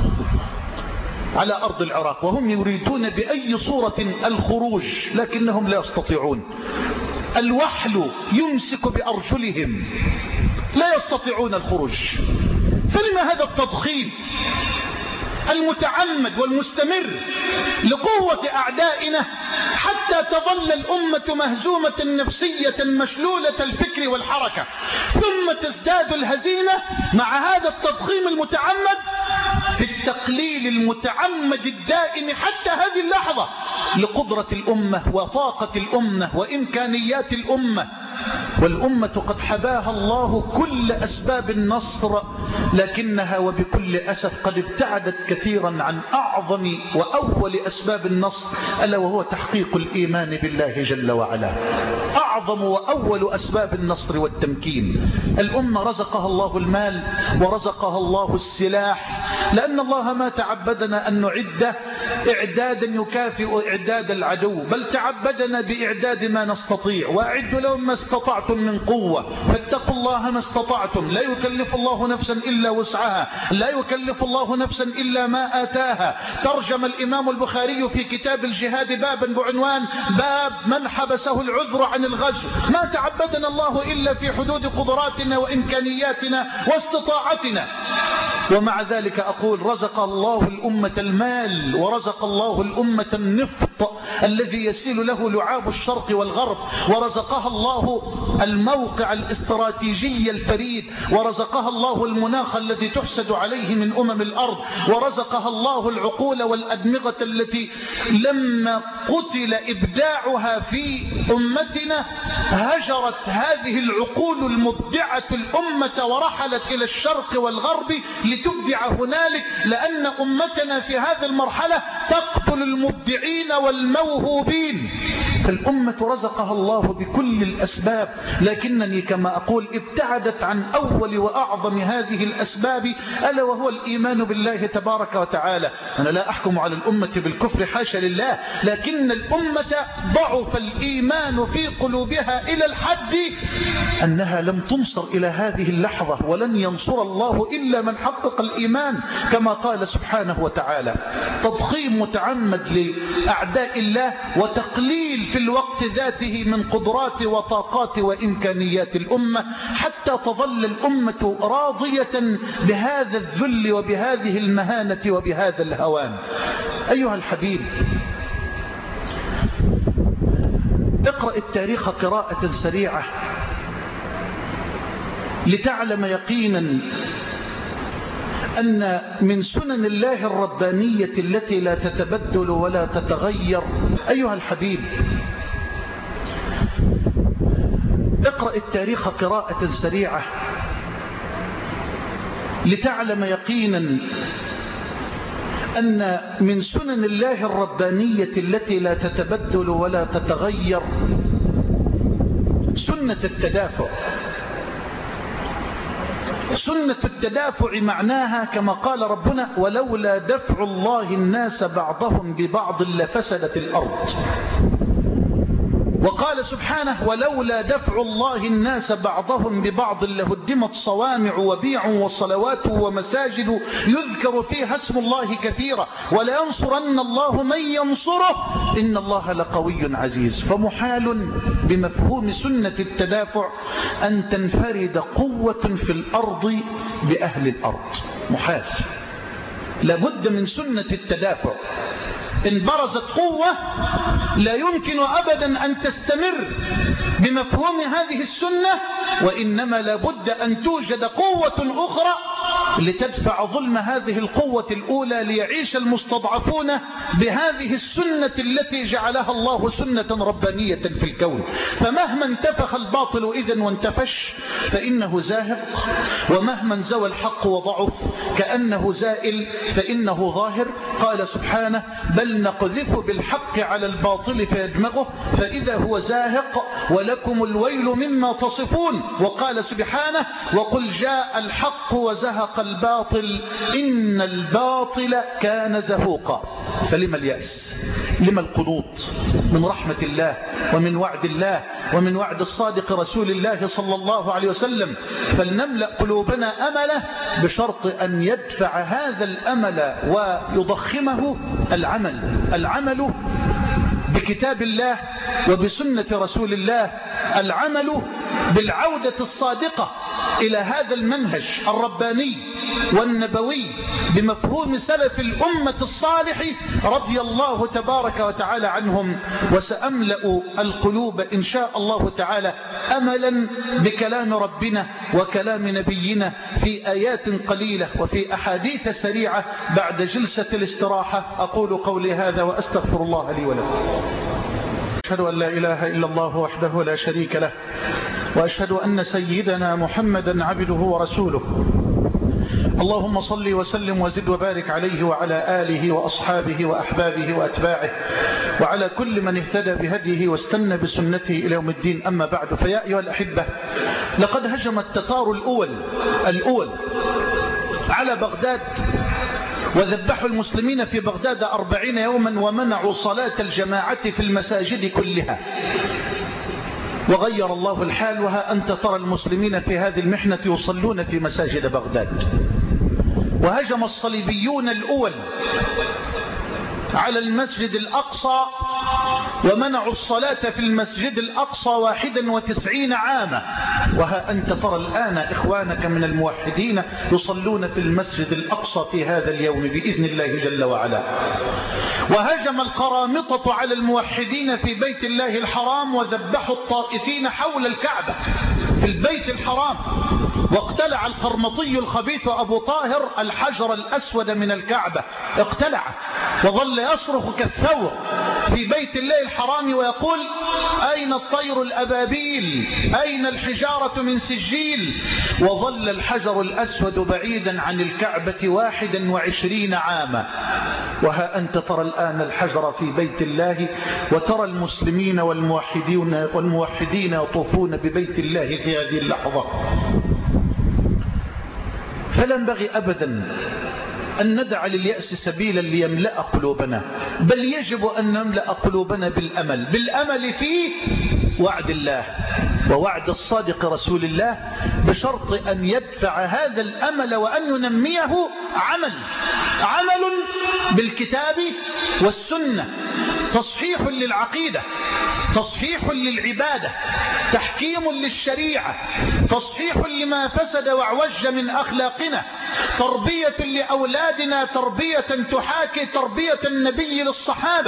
على أرض العراق، وهم يريدون بأي صورة الخروج لكنهم لا يستطيعون. الوحل يمسك بأرجلهم، لا يستطيعون الخروج. فلما هذا التضخيم المتعمد والمستمر لقوة أعدائنا حتى تظل الأمة مهزومة نفسية مشلولة الفكر والحركة، ثم تزداد الهزيمة مع هذا التضخيم المتعمد في التقليل المتعمد الدائم حتى هذه اللحظة لقدرة الأمة وطاقة الأمة وإمكانيات الأمة. والأمة قد حباها الله كل أسباب النصر، لكنها وبكل أسف قد ابتعدت كثيرا عن أعظم وأول أسباب النصر، ألا وهو تحقيق الإيمان بالله جل وعلا. أعظم وأول أسباب النصر والتمكين. الأمة رزقها الله المال ورزقها الله السلاح، لأن الله ما تعبدنا أن نعد إعدادا يكافئ إعداد العدو، بل تعبدنا بإعداد ما نستطيع. وأعدوا لهم ما استطعتم من قوة، فاتقوا الله ما استطعتم، لا يكلف الله نفسا إلا وسعها، لا يكلف الله نفسا إلا ما آتاها. ترجم الإمام البخاري في كتاب الجهاد بابا بعنوان باب من حبسه العذر عن الغزو. ما تعبدنا الله إلا في حدود قدراتنا وإمكانياتنا واستطاعتنا، ومع ذلك أقول رزق الله الأمة المال ورزق الله الأمة النفط الذي يسيل له لعاب الشرق والغرب، ورزقها الله الموقع الاستراتيجي الفريد، ورزقها الله المناخ الذي تحسد عليه من أمم الأرض، ورزقها الله العقول والأدمغة التي لما قتل إبداعها في أمتنا هجرت هذه العقول المبدعة الأمة ورحلت إلى الشرق والغرب لتبدع هنالك، لأن أمتنا في هذه المرحلة تقتل المبدعين والموهوبين. فالأمة رزقها الله بكل الأسباب، لكنني كما أقول ابتعدت عن أول وأعظم هذه الأسباب، ألا وهو الإيمان بالله تبارك وتعالى. أنا لا أحكم على الأمة بالكفر حاشا لله، لكن الأمة ضعف الإيمان في قلوبها إلى الحد أنها لم تنصر إلى هذه اللحظة، ولن ينصر الله إلا من حقق الإيمان، كما قال سبحانه وتعالى. تضخيم متعمد لأعداء الله وتقليل في الوقت ذاته من قدرات وطاقات وإمكانيات الأمة، حتى تظل الأمة راضية بهذا الذل وبهذه المهانة وبهذا الهوان. أيها الحبيب، اقرأ التاريخ قراءة سريعة لتعلم يقينا أن من سنن الله الربانية التي لا تتبدل ولا تتغير. أيها الحبيب، اقرأ التاريخ قراءة سريعة لتعلم يقينا أن من سنن الله الربانية التي لا تتبدل ولا تتغير سنة التدافع. سنة التدافع معناها كما قال ربنا: ولولا دفع الله الناس بعضهم ببعض لفسدت الأرض. وقال سبحانه: ولولا دفع الله الناس بعضهم ببعض لهدمت صوامع وبيع وصلوات ومساجد يذكر فيها اسم الله كثيرا ولينصرن الله من ينصره إن الله لقوي عزيز. فمحال بمفهوم سنة التدافع أن تنفرد قوة في الأرض بأهل الأرض، محال. لابد من سنة التدافع. إن برزت قوة لا يمكن أبدا أن تستمر بمفهوم هذه السنة، وإنما لابد أن توجد قوة أخرى لتدفع ظلم هذه القوة الأولى، ليعيش المستضعفون بهذه السنة التي جعلها الله سنة ربانية في الكون. فمهما انتفخ الباطل إذن وانتفش فإنه زاهق، ومهما زوى الحق وضعف كأنه زائل فإنه ظاهر. قال سبحانه: بل نقذف بالحق على الباطل فيدمغه فإذا هو زاهق ولكم الويل مما تصفون. وقال سبحانه: وقل جاء الحق وزهق الباطل إن الباطل كان زهوقا. فلما اليأس؟ لما القنوط من رحمة الله ومن وعد الله ومن وعد الصادق رسول الله صلى الله عليه وسلم. فلنملأ قلوبنا أمله بشرط أن يدفع هذا الأمل ويضخمه العمل العمل بكتاب الله وبسنة رسول الله، العمل بالعودة الصادقة إلى هذا المنهج الرباني والنبوي بمفهوم سلف الأمة الصالح رضي الله تبارك وتعالى عنهم. وسأملأ القلوب إن شاء الله تعالى أملا بكلام ربنا وكلام نبينا في آيات قليلة وفي أحاديث سريعة بعد جلسة الاستراحة. أقول قولي هذا وأستغفر الله لي ولكم. أشهد أن لا إله إلا الله وحده لا شريك له، وأشهد أن سيدنا محمدا عبده ورسوله. اللهم صل وسلم وزد وبارك عليه وعلى آله وأصحابه وأحبابه وأتباعه وعلى كل من اهتدى بهديه واستنى بسنته إلى يوم الدين. أما بعد، فيا أيها الأحبة، لقد هجم التتار الأول الأول على بغداد وذبحوا المسلمين في بغداد أربعين يوما ومنعوا صلاة الجماعة في المساجد كلها. وغير الله الحال، وها أنت ترى المسلمين في هذه المحنة يصلون في مساجد بغداد. وهجم الصليبيون الأول على المسجد الأقصى ومنعوا الصلاة في المسجد الأقصى واحدا وتسعين عاما. وها أنت ترى الآن إخوانك من الموحدين يصلون في المسجد الأقصى في هذا اليوم بإذن الله جل وعلا. وهجم القرامطة على الموحدين في بيت الله الحرام وذبحوا الطائفين حول الكعبة في البيت الحرام. واقتلع القرمطي الخبيث أبو طاهر الحجر الأسود من الكعبة، اقتلعه وظل يصرخ كالثور في بيت الله الحرام ويقول: أين الطير الأبابيل؟ أين الحجارة من سجيل؟ وظل الحجر الأسود بعيدا عن الكعبة واحدا وعشرين عاما. وها أنت ترى الآن الحجر في بيت الله، وترى المسلمين والموحدين والموحدين يطوفون ببيت الله في هذه اللحظة. فلا ينبغي أبدا أن ندع لليأس سبيلا ليملأ قلوبنا، بل يجب أن نملأ قلوبنا بالأمل بالأمل في وعد الله ووعد الصادق رسول الله، بشرط أن يدفع هذا الأمل وأن ينميه عمل عمل بالكتاب والسنة، تصحيح للعقيدة، تصحيح للعبادة، تحكيم للشريعة، تصحيح لما فسد واعوج من أخلاقنا، تربية لأولادنا تربية تحاكي تربية النبي للصحابة.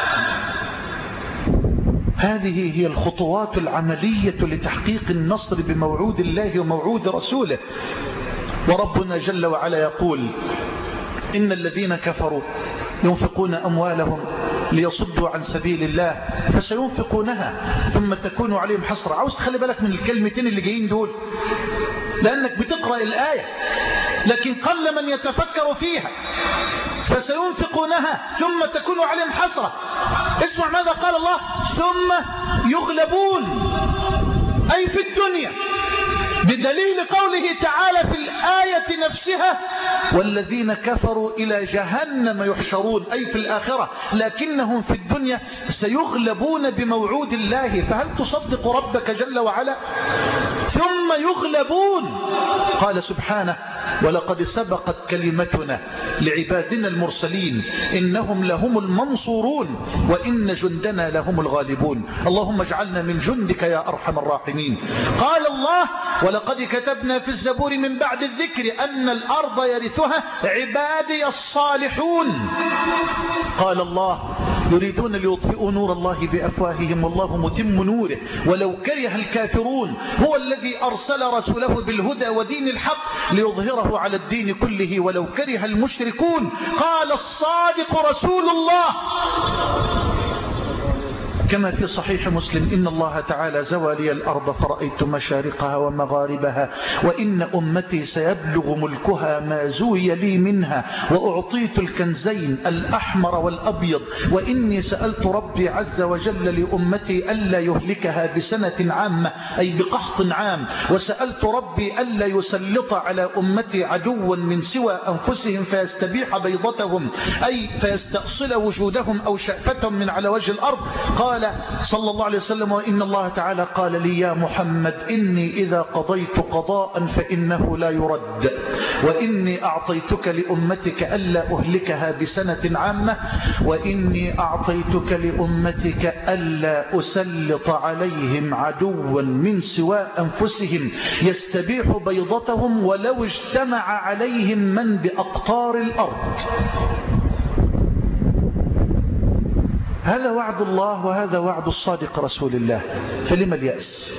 هذه هي الخطوات العملية لتحقيق النصر بموعود الله وموعود رسوله. وربنا جل وعلا يقول: إن الذين كفروا ينفقون أموالهم ليصدوا عن سبيل الله فسينفقونها ثم تكون عليهم حسرة. عاوز تخلي بالك من الكلمتين اللي جايين دول، لأنك بتقرأ الآية لكن قل من يتفكر فيها. فسينفقونها ثم تكون عليهم حسرة. اسمع ماذا قال الله: ثم يغلبون، أي في الدنيا، بدليل قوله تعالى في الآية نفسها: والذين كفروا إلى جهنم يحشرون، أي في الآخرة، لكنهم في الدنيا سيغلبون بموعود الله. فهل تصدق ربك جل وعلا؟ ثم يغلبون. قال سبحانه: ولقد سبقت كلمتنا لعبادنا المرسلين إنهم لهم المنصورون وإن جندنا لهم الغالبون. اللهم اجعلنا من جندك يا أرحم الراحمين. قال الله: ولقد كتبنا في الزبور من بعد الذكر أن الأرض يرثها عبادي الصالحون. قال الله: يريدون ليطفئوا نور الله بأفواههم والله متم نوره ولو كره الكافرون. هو الذي أرسل رسوله بالهدى ودين الحق ليظهره على الدين كله ولو كره المشركون. قال الصادق رسول الله: كما في صحيح مسلم: إن الله تعالى زوى لي الأرض فرأيت مشارقها ومغاربها، وإن أمتي سيبلغ ملكها ما زوي لي منها، وأعطيت الكنزين الأحمر والأبيض، وإني سألت ربي عز وجل لأمتي ألا يهلكها بسنة عامة أي بقحط عام، وسألت ربي ألا يسلط على أمتي عدوا من سوى أنفسهم فيستبيح بيضتهم أي فيستأصل وجودهم أو شأفتهم من على وجه الأرض. قال صلى الله عليه وسلم: وإن الله تعالى قال لي يا محمد إني إذا قضيت قضاء فإنه لا يرد، وإني أعطيتك لأمتك ألا أهلكها بسنة عامة، وإني أعطيتك لأمتك ألا أسلط عليهم عدوا من سوى أنفسهم يستبيح بيضتهم ولو اجتمع عليهم من بأقطار الأرض. هذا وعد الله وهذا وعد الصادق رسول الله، فلما اليأس؟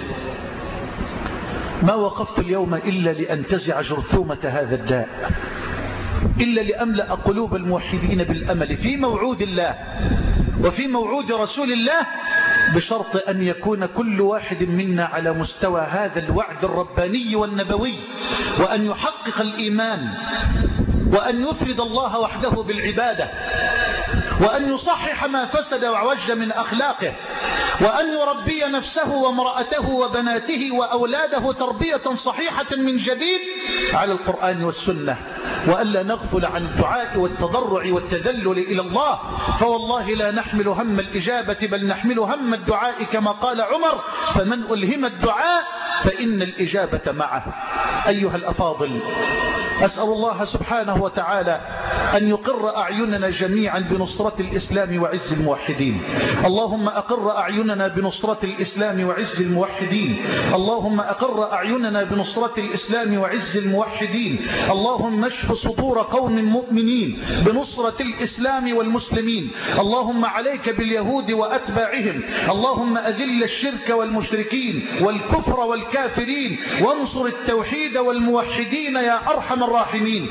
ما وقفت اليوم إلا لأنتزع جرثومة هذا الداء، إلا لأملأ قلوب الموحدين بالأمل في موعود الله وفي موعود رسول الله، بشرط أن يكون كل واحد منا على مستوى هذا الوعد الرباني والنبوي، وأن يحقق الإيمان، وأن يفرد الله وحده بالعبادة، وأن يصحح ما فسد وعوج من أخلاقه، وأن يربي نفسه وامرأته وبناته وأولاده تربية صحيحة من جديد على القرآن والسنة، وألا نغفل عن الدعاء والتضرع والتذلل إلى الله، فوالله لا نحمل هم الإجابة بل نحمل هم الدعاء كما قال عمر: فمن ألهم الدعاء فإن الإجابة معه. أيها الأفاضل، أسأل الله سبحانه وتعالى أن يقر أعيننا جميعا بنصرة الإسلام وعز الموحدين. اللهم أقر أعيننا بنصرة الإسلام وعز الموحدين. اللهم أقر أعيننا بنصرة الإسلام وعز الموحدين. اللهم اشف صدور قوم مؤمنين بنصرة الإسلام والمسلمين. اللهم عليك باليهود وأتباعهم. اللهم أذل الشرك والمشركين والكفر والكافرين، وانصر التوحيد والموحدين يا أرحم الراحمين.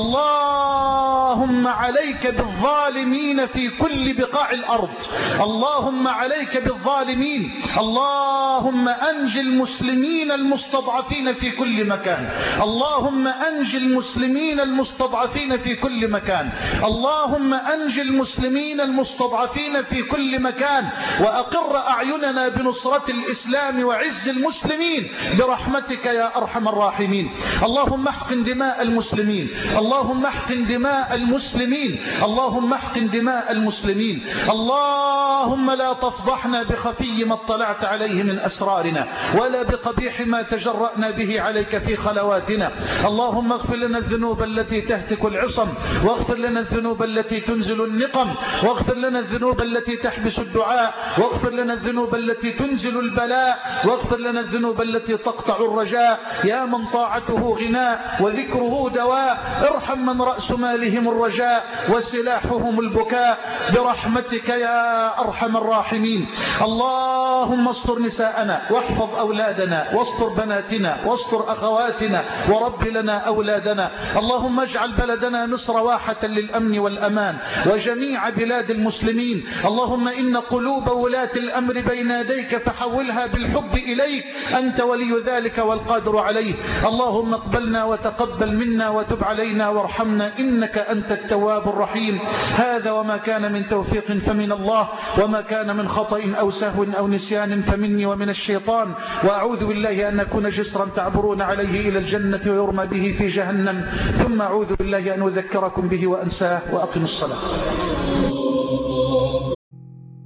اللهم عليك بالظالمين في كل بقاع الأرض. اللهم عليك بالظالمين. اللهم أنج المسلمين المستضعفين في كل مكان. اللهم أنج المسلمين المستضعفين في كل مكان. اللهم أنج المسلمين المستضعفين في كل مكان، وأقر أعيننا بنصرة الإسلام وعز المسلمين برحمتك يا أرحم الراحمين. اللهم احقن دماء المسلمين. اللهم احقن دماء المسلمين. اللهم احقن دماء المسلمين. اللهم لا تفضحنا بخفي ما اطلعت عليه من أسرارنا، ولا بقبيح ما تجرأنا به عليك في خلواتنا. اللهم اغفر لنا الذنوب التي تهتك العصم، واغفر لنا الذنوب التي تنزل النقم، واغفر لنا الذنوب التي تحبس الدعاء، واغفر لنا الذنوب التي تنزل البلاء، واغفر لنا الذنوب التي تقطع الرجاء. يا من طاعته غناء وذكره دواء، ارحم من رأس مالهم الرجاء وسلاحهم البكاء برحمتك يا أرحم الراحمين. اللهم استر نساءنا واحفظ أولادنا واستر بناتنا واستر أخواتنا ورب لنا أولادنا. اللهم اجعل بلدنا مصر واحة للأمن والأمان وجميع بلاد المسلمين. اللهم إن قلوب ولاة الأمر بين يديك فحولها بالحب إليك، أنت ولي ذلك والقادر عليه. اللهم اقبلنا وتقبل منا وتب علينا وارحمنا إنك أنت التواب الرحيم. هذا وما كان من توفيق فمن الله، وما كان من خطأ أو سهو أو نسيان فمني ومن الشيطان، وأعوذ بالله أن أكون جسرا تعبرون عليه إلى الجنة ويرمى به في جهنم، ثم أعوذ بالله أن أذكركم به وأنساه. وأقم الصلاة.